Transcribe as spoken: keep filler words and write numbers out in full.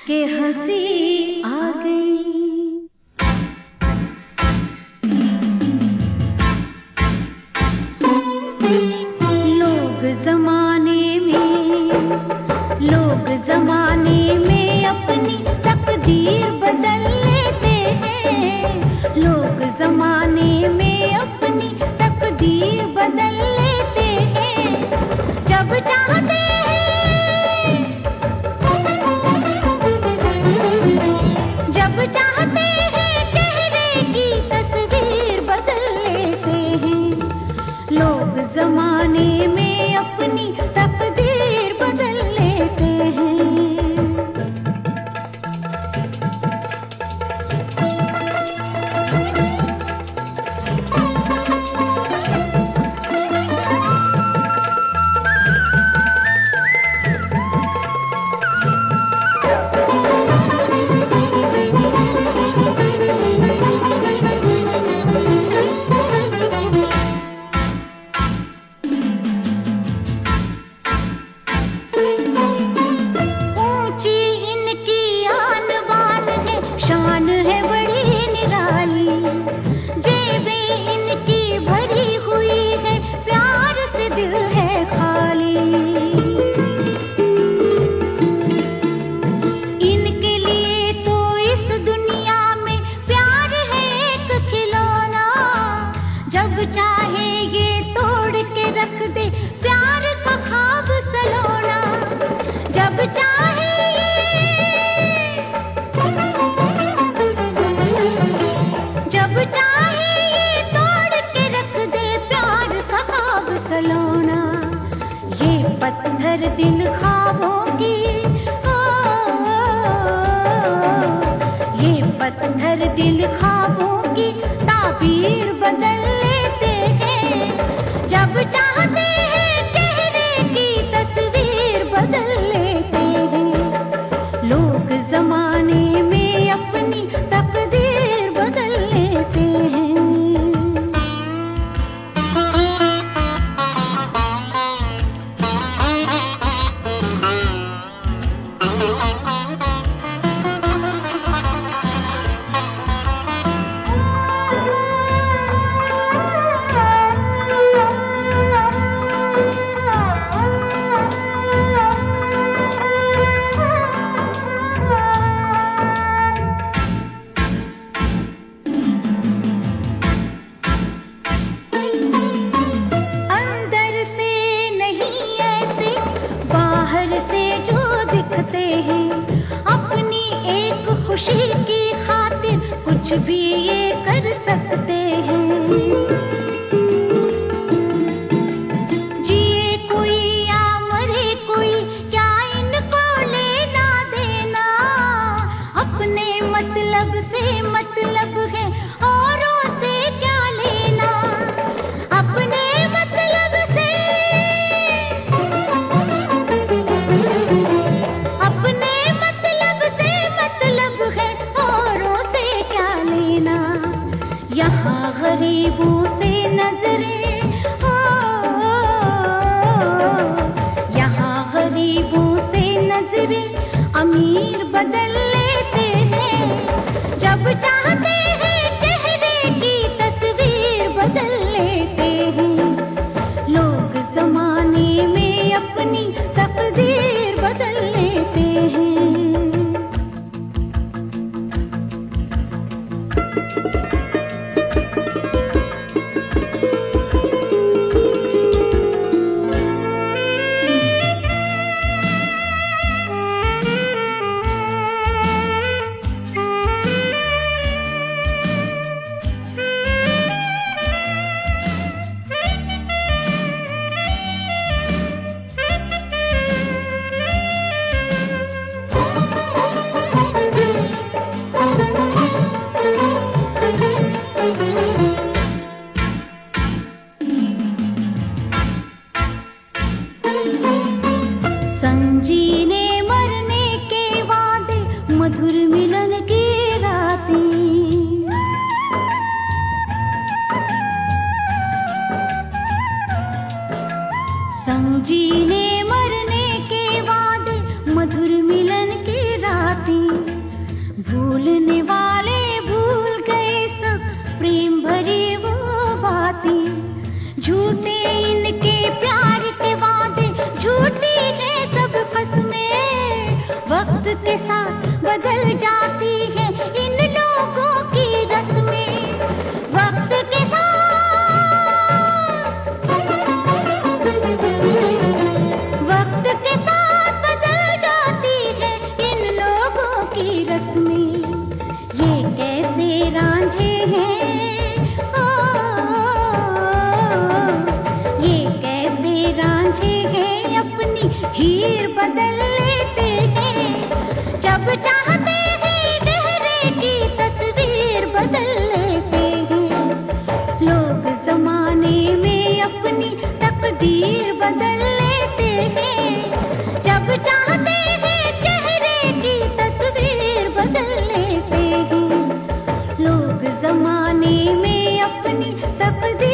के हंसी आ गई। लोग जमाने में लोग जमाने में अपनी तकदीर बदल लेते हैं। लोग जमाने में अपनी तकदीर बदल लेते हैं। जब चाहते जब चाहते हैं चेहरे की तस्वीर बदल लेते हैं। लोग जमाने में अपनी तकदीर बदल लेते हैं। चाहे ये तोड़ के रख दे प्यार का ख्वाब सलोना। जब चाहे जब चाहे ये तोड़ के रख दे प्यार का ख्वाब सलोना। ये पत्थर दिल ख्वाबों की ओ, ये पत्थर दिल ख्वाबों की ताबीर बदल जब चाहते हैं चेहरे की तस्वीर बदल लेते हैं। लोग जमाने में अपनी तकदीर बदल लेते हैं। अपनी एक खुशी की खातिर कुछ भी ये कर सकते हैं। जिए कोई या मरे कोई क्या इनको लेना देना। अपने मतलब से मतलब है औरों से क्या लेना। अपने मतलब से यहाँ गरीबों के साथ बदल जाती है इन लोगों की रस्में। वक्त के साथ वक्त के साथ बदल जाती है इन लोगों की रस्में। ये कैसे रांझे हैं, ओ, ये कैसे रांझे हैं अपनी हीर बदल लेते हैं। जब चाहते हैं गहरे की तस्वीर बदल लेते हैं। लोग जमाने में अपनी तकदीर बदल लेते हैं। जब चाहते हैं चेहरे की तस्वीर बदल लेते हैं। लोग जमाने में अपनी तकदीर